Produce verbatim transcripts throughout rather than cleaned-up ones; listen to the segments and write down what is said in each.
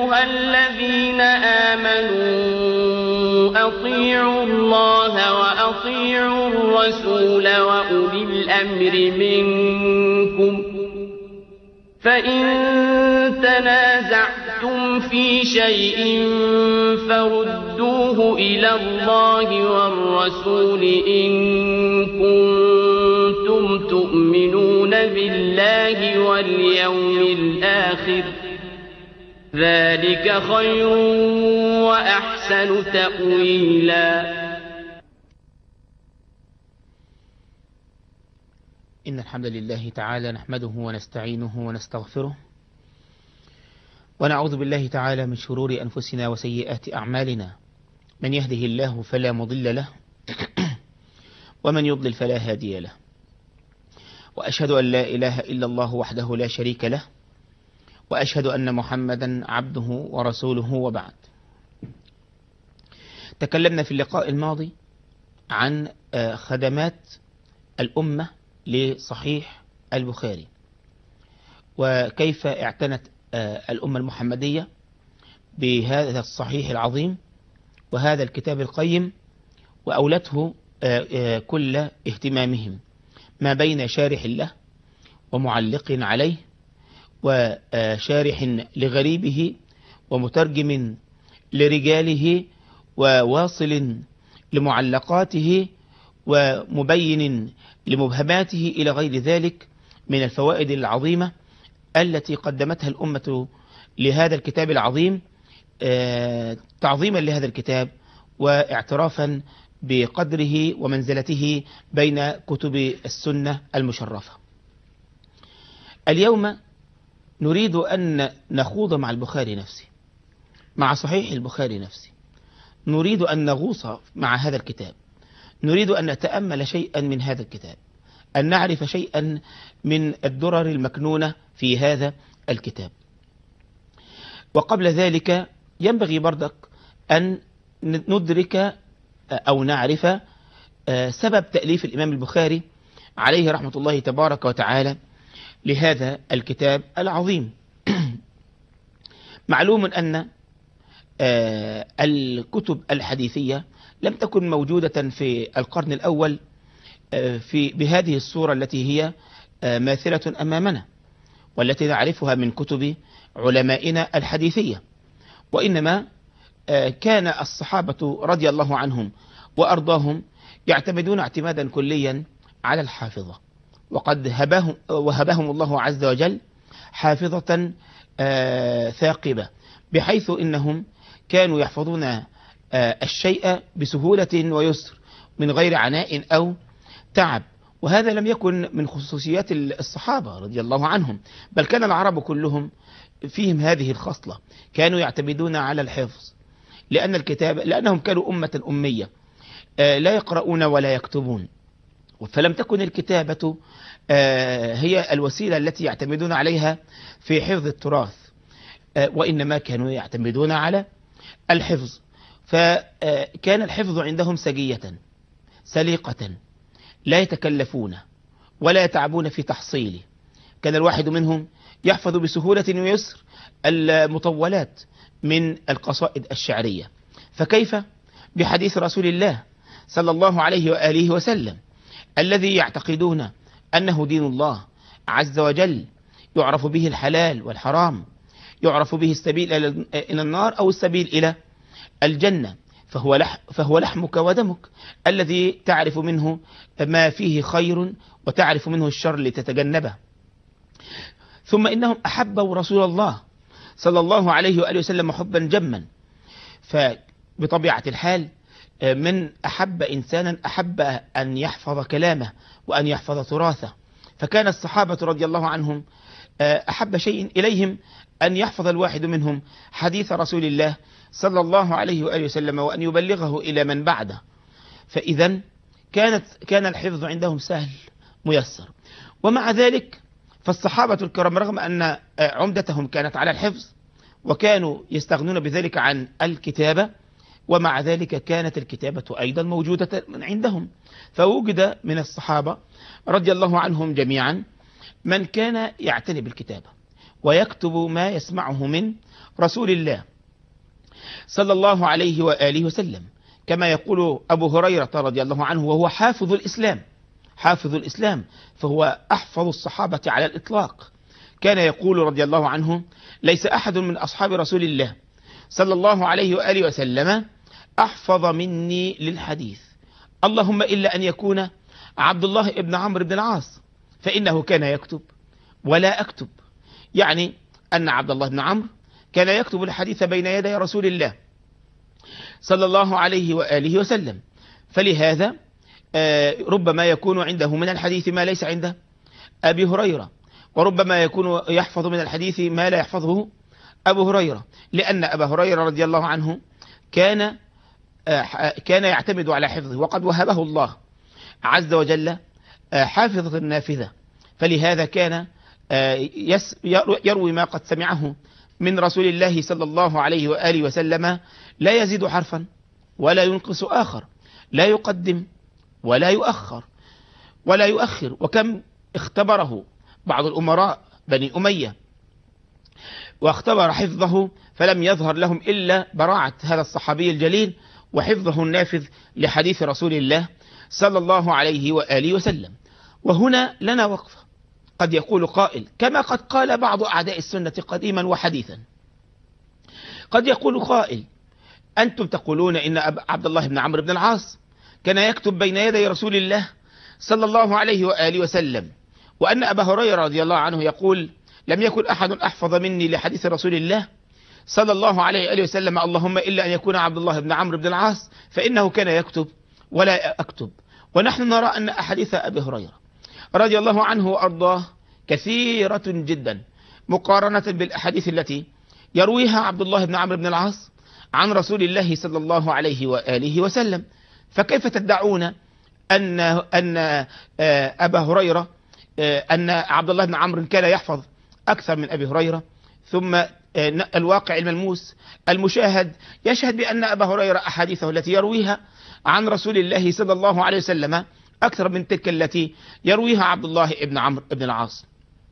أيها الذين آمنوا أطيعوا الله وأطيعوا الرسول وأولي الأمر منكم فإن تنازعتم في شيء فردوه إلى الله والرسول إن كنتم تؤمنون بالله واليوم الآخر ذلك خير وأحسن تأويلا. إن الحمد لله تعالى نحمده ونستعينه ونستغفره ونعوذ بالله تعالى من شرور أنفسنا وسيئات أعمالنا، من يهده الله فلا مضل له ومن يضلل فلا هادي له، وأشهد أن لا إله إلا الله وحده لا شريك له، وأشهد أن محمدا عبده ورسوله، وبعد. تكلمنا في اللقاء الماضي عن خدمات الأمة لصحيح البخاري، وكيف اعتنت الأمة المحمدية بهذا الصحيح العظيم وهذا الكتاب القيم، وأولته كل اهتمامهم ما بين شارح له ومعلق عليه وشارح لغريبه ومترجم لرجاله وواصل لمعلقاته ومبين لمبهماته إلى غير ذلك من الفوائد العظيمة التي قدمتها الأمة لهذا الكتاب العظيم، تعظيما لهذا الكتاب واعترافا بقدره ومنزلته بين كتب السنة المشرفة. اليوم نريد أن نخوض مع البخاري نفسه، مع صحيح البخاري نفسه، نريد أن نغوص مع هذا الكتاب، نريد أن نتأمل شيئا من هذا الكتاب، أن نعرف شيئا من الدرر المكنونة في هذا الكتاب. وقبل ذلك ينبغي بردك أن ندرك أو نعرف سبب تأليف الإمام البخاري عليه رحمة الله تبارك وتعالى لهذا الكتاب العظيم. معلوم أن الكتب الحديثية لم تكن موجودة في القرن الأول في بهذه الصورة التي هي ماثلة أمامنا والتي نعرفها من كتب علمائنا الحديثية، وإنما كان الصحابة رضي الله عنهم وأرضاهم يعتمدون اعتمادا كليا على الحافظة، وقد هبهم وهبهم الله عز وجل حافظة ثاقبة، بحيث إنهم كانوا يحفظون الشيء بسهولة ويسر من غير عناء أو تعب. وهذا لم يكن من خصوصيات الصحابة رضي الله عنهم، بل كان العرب كلهم فيهم هذه الخصلة، كانوا يعتمدون على الحفظ، لأن الكتاب لأنهم كانوا أمة أمية لا يقرؤون ولا يكتبون، فلم تكن الكتابة هي الوسيلة التي يعتمدون عليها في حفظ التراث، وإنما كانوا يعتمدون على الحفظ. فكان الحفظ عندهم سجية سليقة، لا يتكلفون ولا يتعبون في تحصيله. كان الواحد منهم يحفظ بسهولة ويسر المطولات من القصائد الشعرية، فكيف بحديث رسول الله صلى الله عليه وآله وسلم الذي يعتقدون أنه دين الله عز وجل، يعرف به الحلال والحرام، يعرف به السبيل إلى النار أو السبيل إلى الجنة، فهو, لح فهو لحمك ودمك الذي تعرف منه ما فيه خير وتعرف منه الشر لتتجنبه. ثم إنهم أحبوا رسول الله صلى الله عليه وآله وسلم حبا جما، فبطبيعة الحال من أحب إنسانا أحب أن يحفظ كلامه وأن يحفظ تراثه، فكان الصحابة رضي الله عنهم أحب شيء إليهم أن يحفظ الواحد منهم حديث رسول الله صلى الله عليه وآله وسلم وأن يبلغه إلى من بعده. فإذا كانت كان الحفظ عندهم سهل ميسر. ومع ذلك فالصحابة الكرام رغم أن عمدتهم كانت على الحفظ وكانوا يستغنون بذلك عن الكتابة، ومع ذلك كانت الكتابة أيضا موجودة عندهم. فوجد من الصحابة رضي الله عنهم جميعا من كان يعتني بالكتابة ويكتب ما يسمعه من رسول الله صلى الله عليه وآله وسلم، كما يقول أبو هريرة رضي الله عنه وهو حافظ الإسلام حافظ الإسلام فهو أحفظ الصحابة على الإطلاق، كان يقول رضي الله عنه: ليس أحد من أصحاب رسول الله صلى الله عليه وآله وسلم أحفظ مني للحديث، اللهم إلا أن يكون عبد الله ابن عمرو بن العاص فإنه كان يكتب ولا أكتب، يعني أن عبد الله بن عمرو كان يكتب الحديث بين يدي رسول الله صلى الله عليه وآله وسلم، فلهذا ربما يكون عنده من الحديث ما ليس عند أبي هريرة، وربما يكون يحفظ من الحديث ما لا يحفظه أبو هريرة، لأن أبا هريرة رضي الله عنه كان كان يعتمد على حفظه، وقد وهبه الله عز وجل حافظة النافذة، فلهذا كان يروي ما قد سمعه من رسول الله صلى الله عليه وآله وسلم لا يزيد حرفا ولا ينقص آخر، لا يقدم ولا يؤخر ولا يؤخر. وكم اختبره بعض الأمراء بني أمية واختبر حفظه فلم يظهر لهم إلا براعة هذا الصحابي الجليل وحفظه النافذ لحديث رسول الله صلى الله عليه وآله وسلم. وهنا لنا وقفة، قد يقول قائل كما قد قال بعض أعداء السنة قديما وحديثا، قد يقول قائل: أنتم تقولون إن عبد الله بن عمرو بن العاص كان يكتب بين يدي رسول الله صلى الله عليه وآله وسلم، وأن أبا هريرة رضي الله عنه يقول: لم يكن أحد أحفظ مني لحديث رسول الله صلى الله عليه وآله وسلم، اللهم إلا أن يكون عبد الله بن عمرو بن العاص فإنه كان يكتب ولا أكتب. ونحن نرى أن أحاديث أبي هريرة رضي الله عنه وأرضاه كثيرة جدا مقارنة بالأحاديث التي يرويها عبد الله بن عمرو بن العاص عن رسول الله صلى الله عليه وآله وسلم. فكيف تدعون أن أن أبا هريرة أن عبد الله بن عمرو كان يحفظ أكثر من أبي هريرة، ثم الواقع الملموس المشاهد يشهد بأن أبا هريرة أحاديثه التي يرويها عن رسول الله صلى الله عليه وسلم أكثر من تلك التي يرويها عبد الله بن عمرو بن العاص.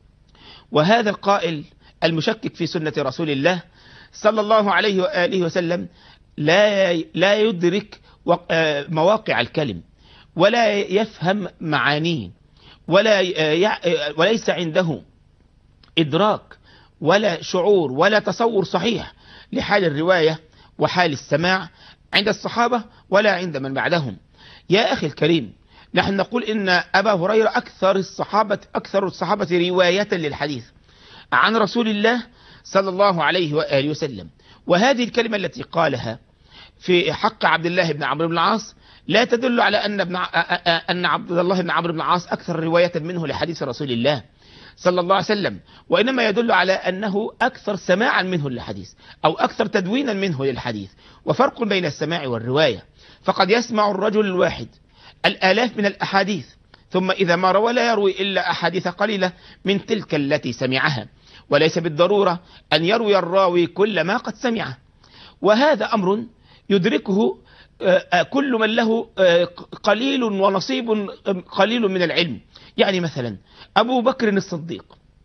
وهذا القائل المشكك في سنة رسول الله صلى الله عليه وآله وسلم لا لا يدرك مواقع الكلم ولا يفهم معانيه ولا وليس عنده إدراك ولا شعور ولا تصور صحيح لحال الرواية وحال السماع عند الصحابة ولا عند من بعدهم. يا أخي الكريم، نحن نقول إن أبا هريرة أكثر الصحابة أكثر الصحابة رواية للحديث عن رسول الله صلى الله عليه وآله وسلم، وهذه الكلمة التي قالها في حق عبد الله بن عمرو بن العاص لا تدل على أن ابن أن عبد الله بن عمرو بن العاص أكثر رواية منه لحديث رسول الله صلى الله عليه وسلم، وإنما يدل على أنه أكثر سماعا منه للحديث أو أكثر تدوينا منه للحديث. وفرق بين السماع والرواية، فقد يسمع الرجل الواحد الآلاف من الأحاديث ثم إذا ما روى لا يروي إلا أحاديث قليلة من تلك التي سمعها، وليس بالضرورة أن يروي الراوي كل ما قد سمعه، وهذا أمر يدركه كل من له قليل ونصيب قليل من العلم. يعني مثلا أبو بكر الصديق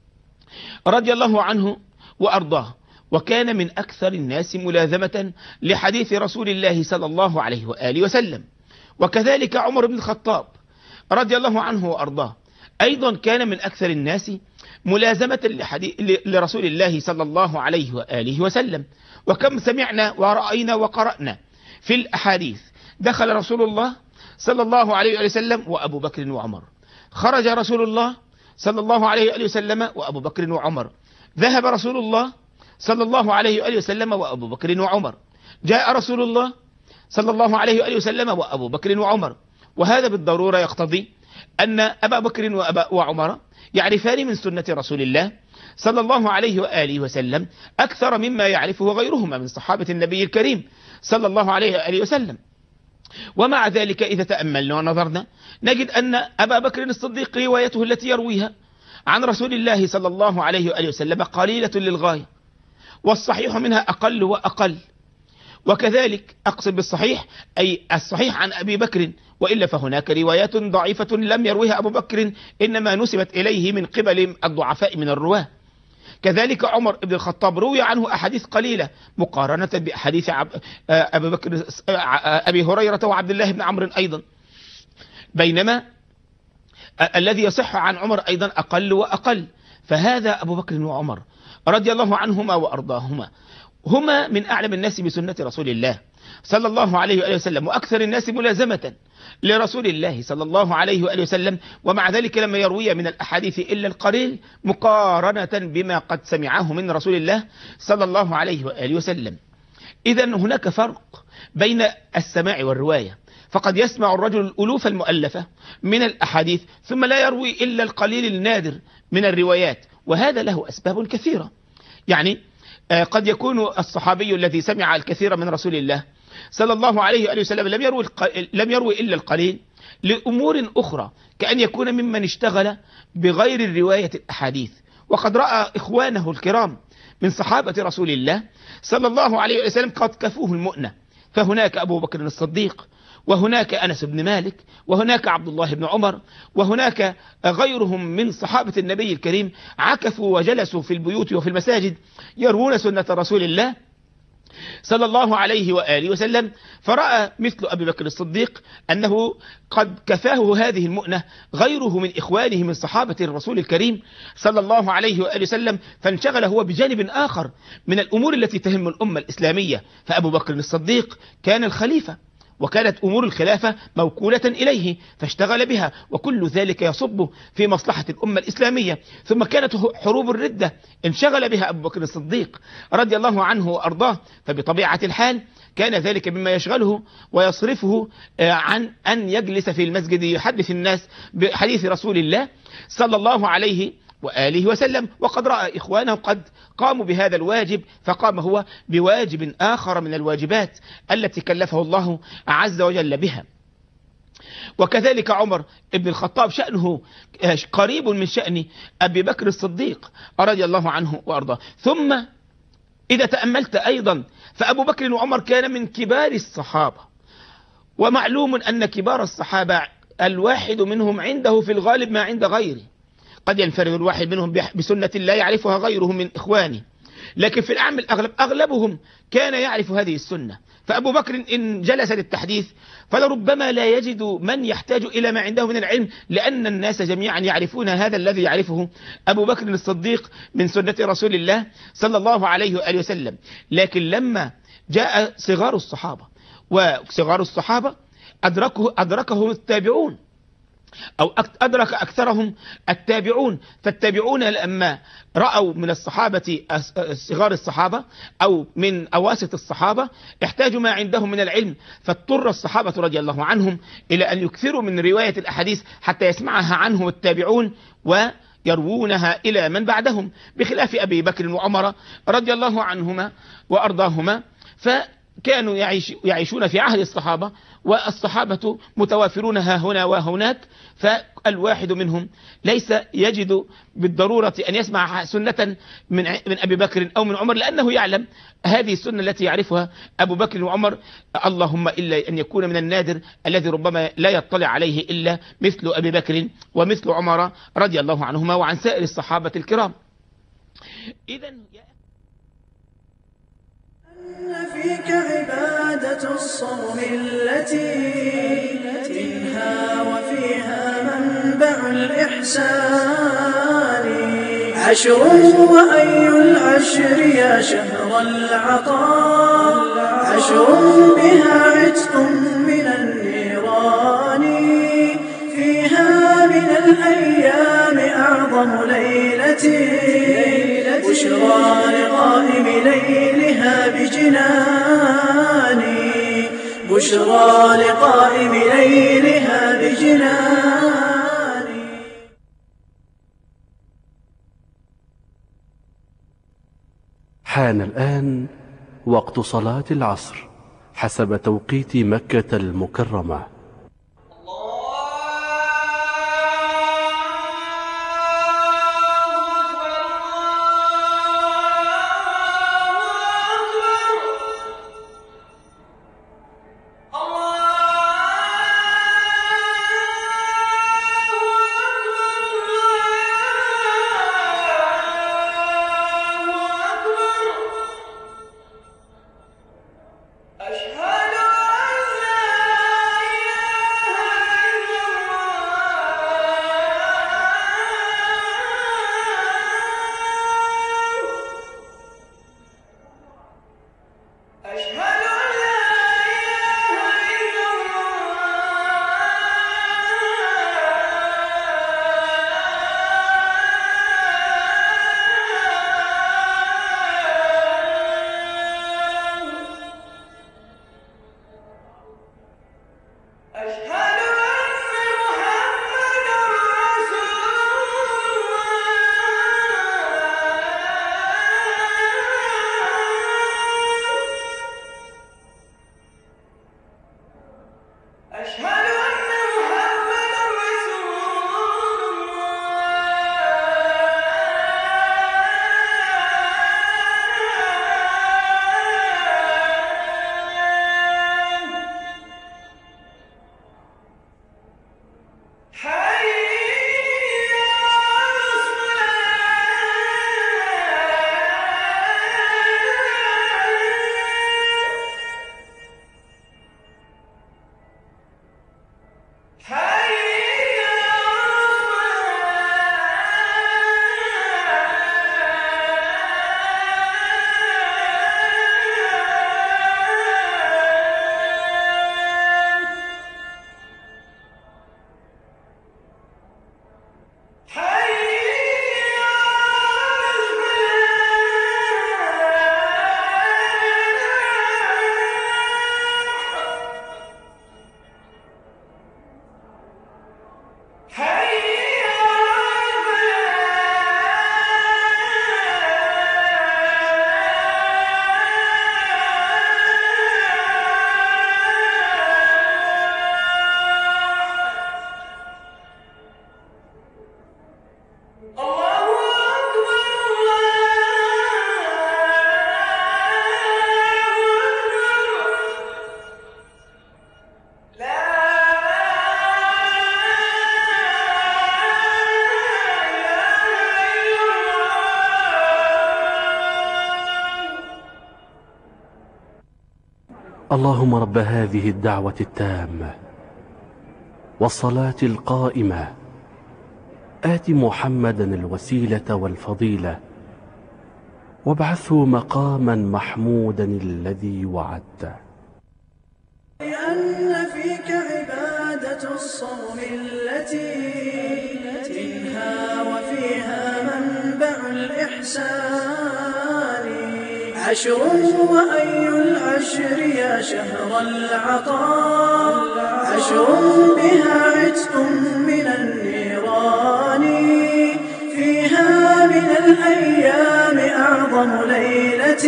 رضي الله عنه وأرضاه، وكان من أكثر الناس ملازمة لحديث رسول الله صلى الله عليه وآله وسلم، وكذلك عمر بن الخطاب رضي الله عنه وأرضاه أيضا كان من أكثر الناس ملازمة لرسول الله صلى الله عليه وآله وسلم. وكم سمعنا ورأينا وقرأنا في الأحاديث دخل رسول الله صلى الله عليه وآله وسلم وأبو بكر وعمر، خرج رسول الله صلى الله عليه وآله وسلم وأبو بكر وعمر، ذهب رسول الله صلى الله عليه وآله وسلم وأبو بكر وعمر، جاء رسول الله صلى الله عليه وآله وسلم وأبو بكر وعمر. وهذا بالضرورة يقتضي أن أبا بكر وعمر يعرفان من سنة رسول الله صلى الله عليه وآله وسلم أكثر مما يعرفه غيرهما من صحابة النبي الكريم صلى الله عليه وآله وسلم. ومع ذلك إذا تأملنا ونظرنا نجد أن أبا بكر الصديق روايته التي يرويها عن رسول الله صلى الله عليه وآله وسلم قليلة للغاية، والصحيح منها أقل وأقل. وكذلك أقصد بالصحيح أي الصحيح عن أبي بكر، وإلا فهناك روايات ضعيفة لم يرويها أبو بكر إنما نسبت إليه من قبل الضعفاء من الرواة. كذلك عمر بن الخطاب روي عنه أحاديث قليلة مقارنة بأحاديث أبي بكر أبي هريرة وعبد الله بن عمرو أيضا، بينما الذي يصح عن عمر أيضا أقل وأقل. فهذا أبو بكر وعمر رضي الله عنهما وأرضاهما هما من أعلم الناس بسنة رسول الله صلى الله عليه وآله وسلم، وأكثر الناس ملازمة لرسول الله صلى الله عليه وآله وسلم، ومع ذلك لما يروي من الأحاديث إلا القليل مقارنة بما قد سمعه من رسول الله صلى الله عليه وآله وسلم. إذن هناك فرق بين السماع والرواية، فقد يسمع الرجل الألوف المؤلفة من الأحاديث ثم لا يروي إلا القليل النادر من الروايات، وهذا له أسباب كثيرة. يعني قد يكون الصحابي الذي سمع الكثير من رسول الله صلى الله عليه وآله وسلم لم يروي لم يروي إلا القليل لأمور أخرى، كأن يكون ممن اشتغل بغير الرواية الأحاديث، وقد رأى إخوانه الكرام من صحابة رسول الله صلى الله عليه وآله وسلم قد كفوه المؤنة، فهناك أبو بكر الصديق، وهناك أنس بن مالك، وهناك عبد الله بن عمر، وهناك غيرهم من صحابة النبي الكريم عكفوا وجلسوا في البيوت وفي المساجد يروون سنة رسول الله صلى الله عليه وآله وسلم، فرأى مثل أبي بكر الصديق أنه قد كفاه هذه المؤنة غيره من إخوانه من صحابة الرسول الكريم صلى الله عليه وآله وسلم، فانشغل هو بجانب آخر من الأمور التي تهم الأمة الإسلامية. فأبو بكر الصديق كان الخليفة، وكانت أمور الخلافة موكولة إليه فاشتغل بها، وكل ذلك يصب في مصلحة الأمة الإسلامية. ثم كانت حروب الردة انشغل بها أبو بكر الصديق رضي الله عنه وأرضاه، فبطبيعة الحال كان ذلك مما يشغله ويصرفه عن أن يجلس في المسجد يحدث الناس بحديث رسول الله صلى الله عليه وآله وسلم، وقد رأى إخوانه قد قاموا بهذا الواجب، فقام هو بواجب آخر من الواجبات التي كلفه الله عز وجل بها. وكذلك عمر بن الخطاب شأنه قريب من شأن أبي بكر الصديق رضي الله عنه وأرضاه. ثم إذا تأملت أيضا فأبو بكر وعمر كان من كبار الصحابة، ومعلوم أن كبار الصحابة الواحد منهم عنده في الغالب ما عند غيره، قد ينفرد الواحد منهم بسنة لا يعرفها غيره من إخوانه، لكن في الأعم الأغلب أغلبهم كان يعرف هذه السنة. فأبو بكر إن جلس للتحديث فلربما لا يجد من يحتاج إلى ما عنده من العلم، لأن الناس جميعا يعرفون هذا الذي يعرفه أبو بكر الصديق من سنة رسول الله صلى الله عليه وآله وسلم. لكن لما جاء صغار الصحابة، وصغار الصحابة أدركه أدركهم التابعون، أو أدرك أكثرهم التابعون، فالتابعون لما رأوا من الصحابة صغار الصحابة أو من أواسط الصحابة احتاجوا ما عندهم من العلم، فاضطر الصحابة رضي الله عنهم إلى أن يكثروا من رواية الأحاديث حتى يسمعها عنهم التابعون ويروونها إلى من بعدهم، بخلاف أبي بكر وعمر رضي الله عنهما وأرضاهما، فكانوا يعيش يعيشون في عهد الصحابة، والصحابة متوافرون ها هنا وهناك، فالواحد منهم ليس يجد بالضرورة أن يسمع سنة من من أبي بكر أو من عمر، لأنه يعلم هذه السنة التي يعرفها أبو بكر وعمر، اللهم إلا أن يكون من النادر الذي ربما لا يطلع عليه إلا مثل أبي بكر ومثل عمر رضي الله عنهما وعن سائر الصحابة الكرام. إذن أن فيك عبادة الصوم التي منها وفيها منبع الإحسان، عشر وأي العشر يا شهر العطاء، عشر بها عتق من النيران، فيها من الأيام أعظم ليلة، بشرى لقائم ليلها بجنان، بشرى لقائم ليلها بجنان. حان الآن وقت صلاة العصر حسب توقيت مكة المكرمة. اللهم رب هذه الدعوة التامة والصلاة القائمة آت محمدا الوسيلة والفضيلة وابعثه مقاما محمودا الذي وعدته. لأن فيك عبادة الصوم التي منها وفيها منبع الإحسان. عشر وأي العشر يا شهر العطاء، عشر بها عتق من النيران. فيها من الأيام أعظم ليلة،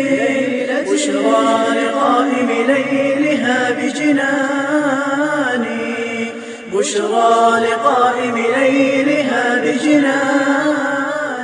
بشرى لقائم ليلها بجنان، بشرى لقائم ليلها بجنان.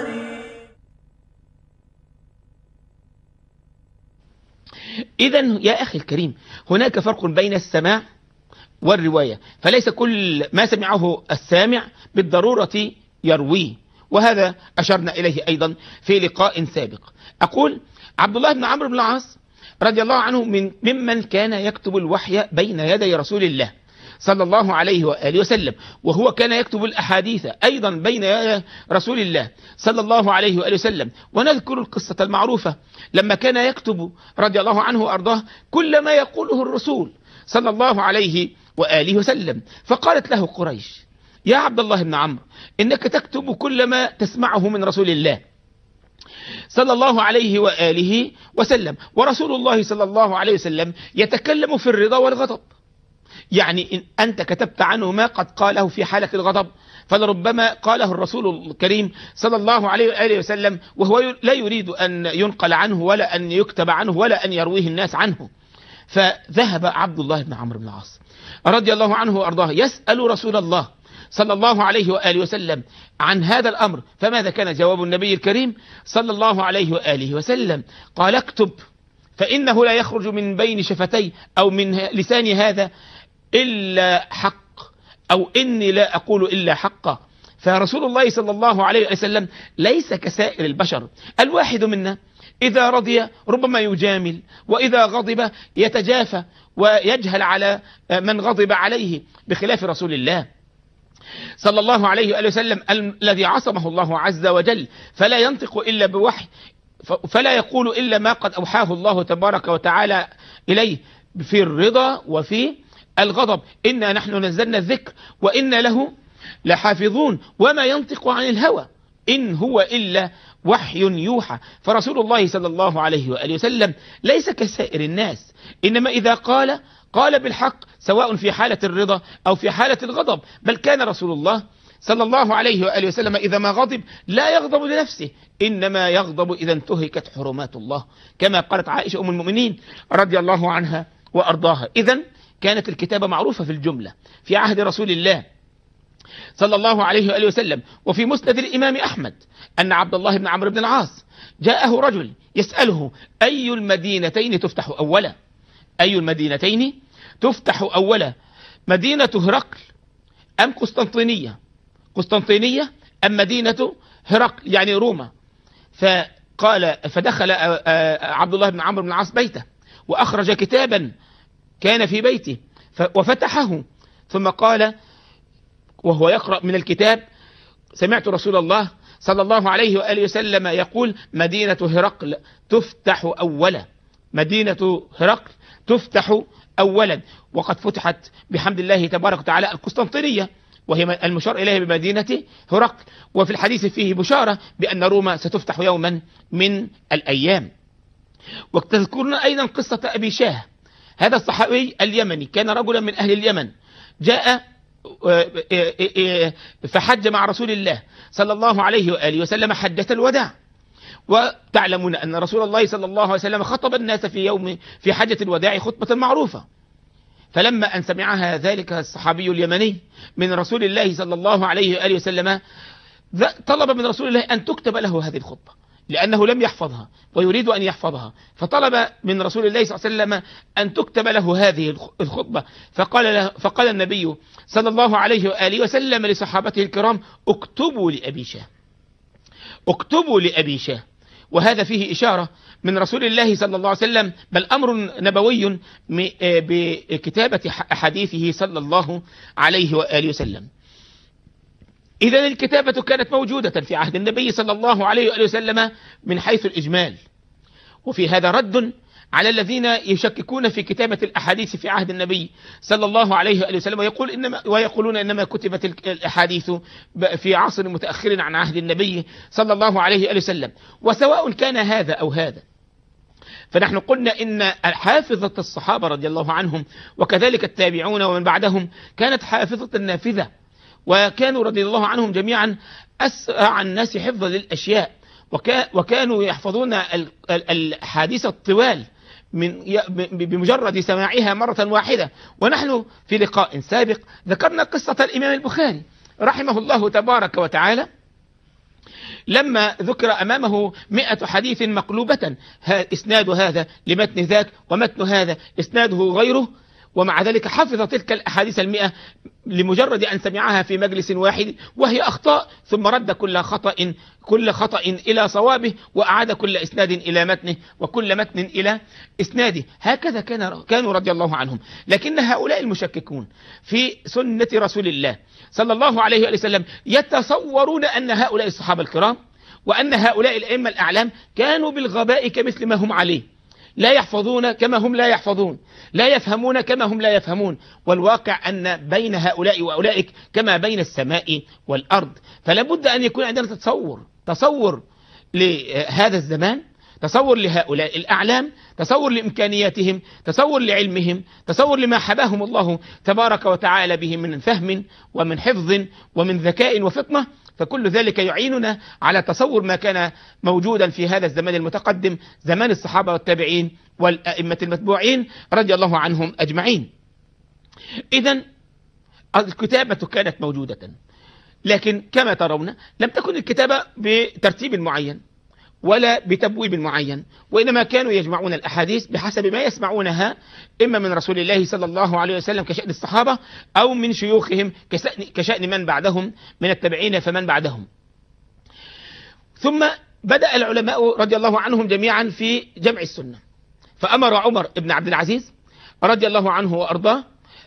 إذن يا أخي الكريم، هناك فرق بين السماع والرواية، فليس كل ما سمعه السامع بالضرورة يرويه، وهذا أشرنا إليه أيضا في لقاء سابق. أقول عبد الله بن عمرو بن العاص رضي الله عنه من ممن كان يكتب الوحي بين يدي رسول الله صلى الله عليه وآله وسلم، وهو كان يكتب الأحاديث أيضا بين يدي رسول الله صلى الله عليه وآله وسلم. ونذكر القصة المعروفة لما كان يكتب رضي الله عنه وأرضاه كل ما يقوله الرسول صلى الله عليه وآله وسلم، فقالت له قريش: يا عبد الله بن عمرو، إنك تكتب كل ما تسمعه من رسول الله صلى الله عليه وآله وسلم، ورسول الله صلى الله عليه وسلم يتكلم في الرضا والغضب. يعني إن أنت كتبت عنه ما قد قاله في حالة الغضب، فلربما قاله الرسول الكريم صلى الله عليه وآله وسلم وهو لا يريد أن ينقل عنه ولا أن يكتب عنه ولا أن يرويه الناس عنه. فذهب عبد الله بن عمرو بن العاص رضي الله عنه وأرضاه يسأل رسول الله صلى الله عليه وآله وسلم عن هذا الأمر، فماذا كان جواب النبي الكريم صلى الله عليه وآله وسلم؟ قال: اكتب، فإنه لا يخرج من بين شفتي أو من لساني هذا إلا حق، أو إني لا أقول إلا حقا. فرسول الله صلى الله عليه وسلم ليس كسائر البشر، الواحد منا إذا رضي ربما يجامل، وإذا غضب يتجافى ويجهل على من غضب عليه، بخلاف رسول الله صلى الله عليه وآله وسلم الذي عصمه الله عز وجل، فلا ينطق إلا بوحي، فلا يقول إلا ما قد أوحاه الله تبارك وتعالى إليه في الرضا وفي الغضب. إنا نحن نزلنا الذكر وإنا له لحافظون، وما ينطق عن الهوى إن هو إلا وحي يوحى. فرسول الله صلى الله عليه وآله وسلم ليس كسائر الناس، إنما إذا قال قال بالحق، سواء في حالة الرضا أو في حالة الغضب. بل كان رسول الله صلى الله عليه وآله وسلم إذا ما غضب لا يغضب لنفسه، إنما يغضب إذا انتهكت حرمات الله، كما قالت عائشة أم المؤمنين رضي الله عنها وأرضاها. إذن كانت الكتابة معروفة في الجملة في عهد رسول الله صلى الله عليه وآله وسلم. وفي مسند الإمام أحمد أن عبد الله بن عمرو بن العاص جاءه رجل يسأله: أي المدينتين تفتح أولا؟ أي المدينتين تفتح أولا؟ مدينة هرقل أم قسطنطينية؟ قسطنطينية أم مدينة هرقل يعني روما؟ فقال فدخل عبد الله بن عمرو بن العاص بيته وأخرج كتابا كان في بيته وفتحه، ثم قال وهو يقرأ من الكتاب: سمعت رسول الله صلى الله عليه وآله وسلم يقول: مدينة هرقل تفتح أولا، مدينة هرقل تفتح أولا. وقد فتحت بحمد الله تبارك وتعالى القسطنطينية، وهي المشار إليها بمدينة هرقل. وفي الحديث فيه بشارة بأن روما ستفتح يوما من الأيام. وتذكرنا أيضا قصة أبي شاه، هذا الصحابي اليمني كان رجلا من أهل اليمن، جاء فحج مع رسول الله صلى الله عليه وآله وسلم حجة الوداع. وتعلمون أن رسول الله صلى الله عليه وسلم خطب الناس في يوم في حجة الوداع خطبة معروفة. فلما أن سمعها ذلك الصحابي اليمني من رسول الله صلى الله عليه وآله وسلم، طلب من رسول الله أن تكتب له هذه الخطبة، لأنه لم يحفظها ويريد أن يحفظها، فطلب من رسول الله صلى الله عليه وسلم أن تكتب له هذه الخطبة. فقال, له فقال النبي صلى الله عليه وآله وسلم لصحابته الكرام: اكتبوا لأبي شاه، اكتبوا لأبي شاه. وهذا فيه إشارة من رسول الله صلى الله عليه وسلم، بل أمر نبوي بكتابة أحاديثه صلى الله عليه وآله وسلم. إذن الكتابة كانت موجودة في عهد النبي صلى الله عليه وآله وسلم من حيث الإجمال، وفي هذا رد على الذين يشككون في كتابة الأحاديث في عهد النبي صلى الله عليه وآله وسلم ويقول إنما ويقولون إنما كتبت الأحاديث في عصر متأخر عن عهد النبي صلى الله عليه وآله وسلم. وسواء كان هذا أو هذا، فنحن قلنا إن حافظة الصحابة رضي الله عنهم وكذلك التابعون ومن بعدهم كانت حافظة نافذة، وكانوا رضي الله عنهم جميعا أسرع الناس حفظا للأشياء، وكانوا يحفظون الحديث الطوال من بمجرد سماعها مرة واحدة. ونحن في لقاء سابق ذكرنا قصة الإمام البخاري رحمه الله تبارك وتعالى لما ذكر أمامه مئة حديث مقلوبة، إسناد هذا لمتن ذاك ومتن هذا إسناده غيره، ومع ذلك حفظ تلك الأحاديث المئة لمجرد أن سمعها في مجلس واحد وهي أخطاء، ثم رد كل خطأ كل خطأ إلى صوابه، وأعاد كل إسناد إلى متنه وكل متن إلى إسناده. هكذا كان كانوا رضي الله عنهم. لكن هؤلاء المشككون في سنة رسول الله صلى الله عليه وسلم يتصورون أن هؤلاء الصحابة الكرام وأن هؤلاء الأئمة الأعلام كانوا بالغباء كمثل ما هم عليه، لا يحفظون كما هم لا يحفظون، لا يفهمون كما هم لا يفهمون، والواقع أن بين هؤلاء وأولئك كما بين السماء والأرض. فلا بد أن يكون عندنا تصور تصور لهذا الزمان، تصور لهؤلاء الأعلام، تصور لإمكانياتهم، تصور لعلمهم، تصور لما حباهم الله تبارك وتعالى به من فهم ومن حفظ ومن ذكاء وفطنة. فكل ذلك يعيننا على تصور ما كان موجودا في هذا الزمان المتقدم، زمان الصحابة والتابعين والأئمة المتبوعين رضي الله عنهم أجمعين. إذن الكتابة كانت موجودة، لكن كما ترون لم تكن الكتابة بترتيب معين ولا بتبويب معين، وإنما كانوا يجمعون الأحاديث بحسب ما يسمعونها إما من رسول الله صلى الله عليه وسلم كشأن الصحابة أو من شيوخهم كشأن من بعدهم من التابعين فمن بعدهم. ثم بدأ العلماء رضي الله عنهم جميعا في جمع السنة، فأمر عمر بن عبد العزيز رضي الله عنه وأرضاه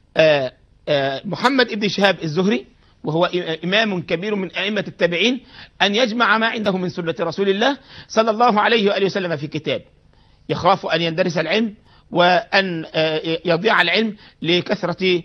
محمد بن شهاب الزهري، وهو إمام كبير من أئمة التابعين، أن يجمع ما عنده من سنة رسول الله صلى الله عليه وآله وسلم في كتاب، يخاف أن يندرس العلم وأن يضيع العلم لكثرة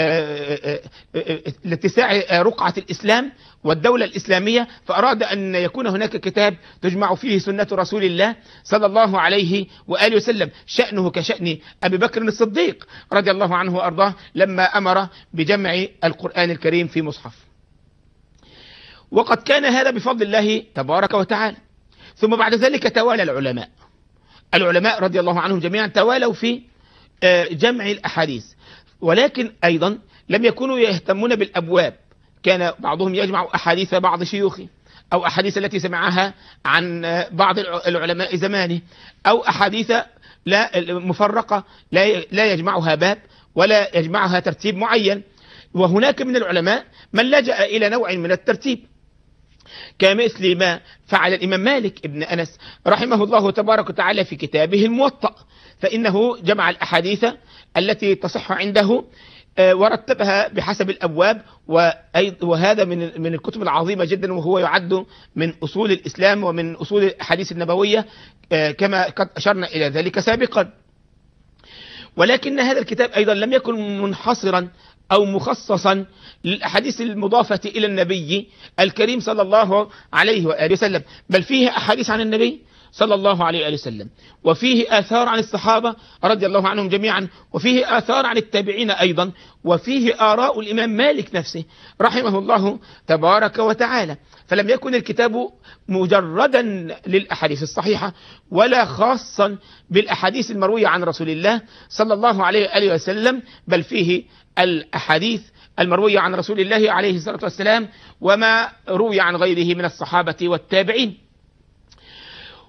لاتساع رقعة الإسلام والدولة الإسلامية، فأراد أن يكون هناك كتاب تجمع فيه سنة رسول الله صلى الله عليه وآله وسلم، شأنه كشأن أبي بكر الصديق رضي الله عنه وأرضاه لما أمر بجمع القرآن الكريم في مصحف. وقد كان هذا بفضل الله تبارك وتعالى. ثم بعد ذلك توالى العلماء العلماء رضي الله عنهم جميعا توالوا في جمع الأحاديث، ولكن أيضا لم يكونوا يهتمون بالأبواب. كان بعضهم يجمع أحاديث بعض شيوخه أو أحاديث التي سمعها عن بعض العلماء زمانه، أو أحاديث لا مفرقة لا يجمعها باب ولا يجمعها ترتيب معين. وهناك من العلماء من لجأ إلى نوع من الترتيب كمثل ما فعل الإمام مالك ابن أنس رحمه الله تبارك وتعالى في كتابه الموطأ، فإنه جمع الأحاديث التي تصح عنده ورتبها بحسب الأبواب، وهذا من من الكتب العظيمة جدا، وهو يعد من أصول الإسلام ومن أصول الأحاديث النبوية كما قد أشرنا إلى ذلك سابقا. ولكن هذا الكتاب أيضا لم يكن منحصرا أو مخصصا للأحاديث المضافة إلى النبي الكريم صلى الله عليه وآله وسلم، بل فيه أحاديث عن النبي صلى الله عليه وآله وسلم، وفيه آثار عن الصحابة رضي الله عنهم جميعا، وفيه آثار عن التابعين أيضا، وفيه آراء الإمام مالك نفسه رحمه الله تبارك وتعالى. فلم يكن الكتاب مجردا للأحاديث الصحيحة ولا خاصا بالأحاديث المروية عن رسول الله صلى الله عليه وآله وسلم، بل فيه الأحاديث المروية عن رسول الله عليه الصلاة والسلام وما روي عن غيره من الصحابة والتابعين.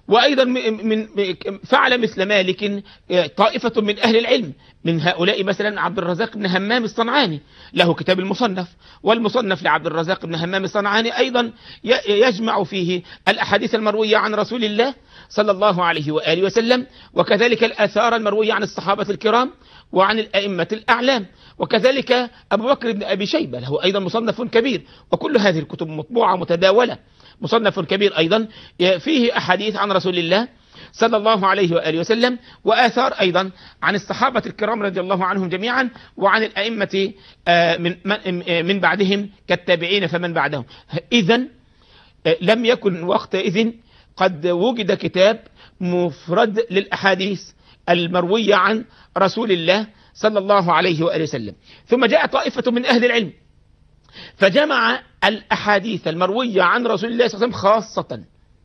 وأيضا من فعل مثل مالك طائفة من أهل العلم، من هؤلاء مثلا عبد الرزاق بن همام الصنعاني له كتاب المصنف، والمصنف لعبد الرزاق بن همام الصنعاني أيضا يجمع فيه الأحاديث المروية عن رسول الله صلى الله عليه وآله وسلم، وكذلك الآثار المروية عن الصحابة الكرام وعن الأئمة الأعلام، وكذلك أبو بكر بن أبي شيبة له أيضا مصنف كبير، وكل هذه الكتب مطبوعة متداولة. مصنف كبير أيضا فيه أحاديث عن رسول الله صلى الله عليه وآله وسلم، وآثار أيضا عن الصحابة الكرام رضي الله عنهم جميعا، وعن الأئمة من من بعدهم كالتابعين فمن بعدهم. إذن لم يكن وقتئذ قد وجد كتاب مفرد للأحاديث المروية عن رسول الله صلى الله عليه وآله وسلم. ثم جاء طائفة من أهل العلم فجمع الأحاديث المروية عن رسول الله صلى الله عليه وسلم خاصة،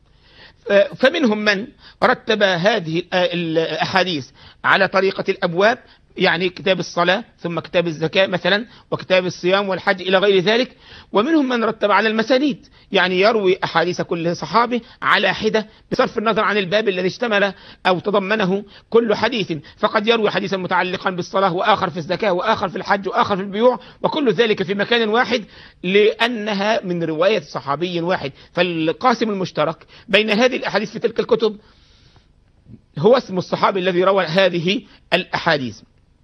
فمنهم من رتب هذه الأحاديث على طريقة الأبواب، يعني كتاب الصلاة ثم كتاب الزكاة مثلا وكتاب الصيام والحج إلى غير ذلك، ومنهم من رتب على المسانيد، يعني يروي أحاديث كل صحابي على حدة بصرف النظر عن الباب الذي اشتمل أو تضمنه كل حديث، فقد يروي حديثا متعلقا بالصلاة وآخر في الزكاة وآخر في الحج وآخر في البيوع، وكل ذلك في مكان واحد لأنها من رواية صحابي واحد. فالقاسم المشترك بين هذه الأحاديث في تلك الكتب هو اسم الصحابي الذي روى هذه الأحاديث.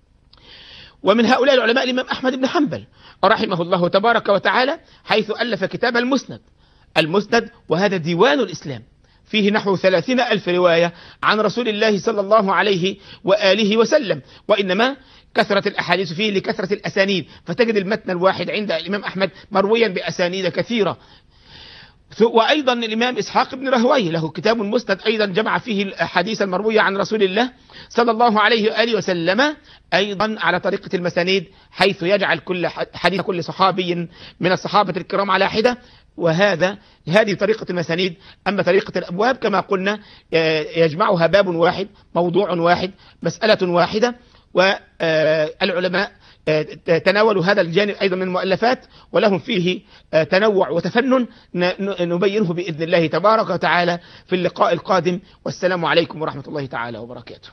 ومن هؤلاء العلماء الإمام أحمد بن حنبل رحمه الله تبارك وتعالى، حيث ألف كتاب المسند. المسند وهذا ديوان الإسلام، فيه نحو ثلاثين ألف رواية عن رسول الله صلى الله عليه وآله وسلم، وإنما كثرة الأحاديث فيه لكثرة الأسانيد، فتجد المتن الواحد عند الإمام أحمد مرويا بأسانيد كثيرة. وأيضا الإمام إسحاق بن راهويه له كتاب مسند أيضا جمع فيه الأحاديث المروية عن رسول الله صلى الله عليه وآله وسلم أيضا على طريقة المسانيد، حيث يجعل كل حديث كل صحابي من الصحابة الكرام على حدة، وهذا هذه طريقة المسانيد. أما طريقة الأبواب كما قلنا يجمعها باب واحد، موضوع واحد، مسألة واحدة، والعلماء تناولوا هذا الجانب أيضا من المؤلفات، ولهم فيه تنوع وتفنن نبينه بإذن الله تبارك وتعالى في اللقاء القادم. والسلام عليكم ورحمة الله تعالى وبركاته.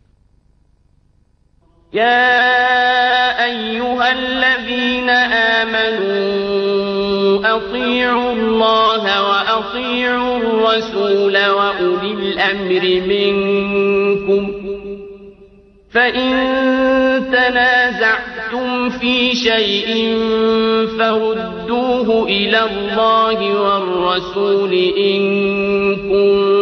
يا أيها الذين آمنوا أطيعوا الله وأطيعوا الرسول وأولي الأمر منكم، فإن تنازعتم في شيء فردوه إلى الله والرسول إن كنتم